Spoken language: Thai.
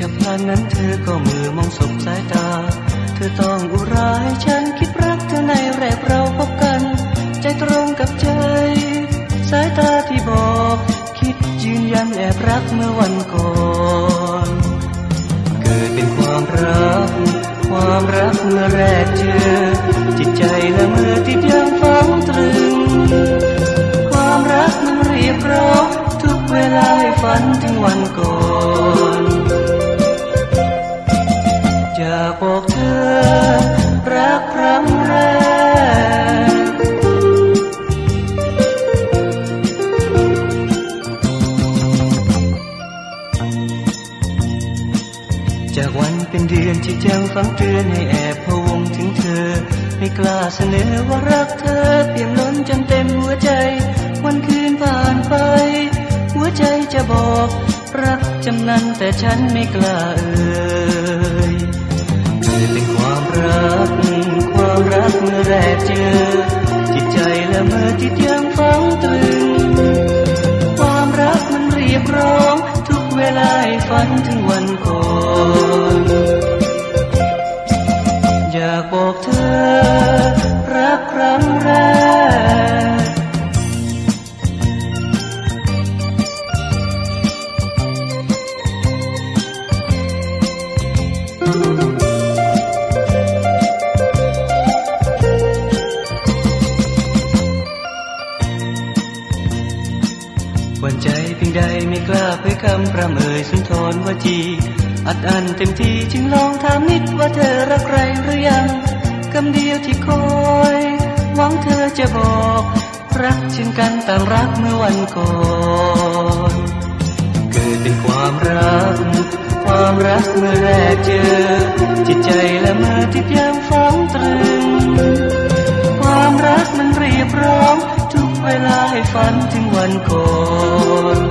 บพลันนั้นเธอก็มือมองสบสายตาเธอต้องอุราให้ฉันคิดรักเธอในแรกเราพบกันใจตรงกับใจสายตาที่บอกคิดยืนยันแอบรักเมื่อวันก่อนเกิดเป็นความรักเมื่อแรกเจอจิตใจละเมอติดยังฝังตรึงความรักมันเรียกร้องทุกเวลาให้ฝันถึงวันก่อนอยากบอกเธอรักครั้งแรกจากวันเป็นเดือนที่ยังฝังเตือนให้แอบพะวงถึงเธอไม่กล้าเสนอว่ารักเธอเปี่ยมล้นจนเต็มหัวใจวันคืนผ่านไปหัวใจจะบอกรักจำนั้นแต่ฉันไม่กล้าเอ่ยเธอเป็นความรักเมื่อแรกเจอจิตใจละเมอติดยังฝังตรึงความรักมันเรียกร้องทุกเวลาให้ฝันถึงวันก่อนอยากบอกเธอรักครั้งแรกหวั่นใจเพียงใดไม่กล้าเผยคำประเมยสุนทรวจีอัดอั้นเต็มที่จึงลองถามนิดว่าเธอรักใครหรือยังคำเดียวที่คอยหวังเธอจะบอกรักเช่นกันต่างรักเมื่อวันก่อนเกิดเป็นความรักเมื่อแรกเจอจิตใจละเมอติดยังฝังตรึงความรักมันเรียกร้องทุกเวลาให้ฝันถึงวันก่อน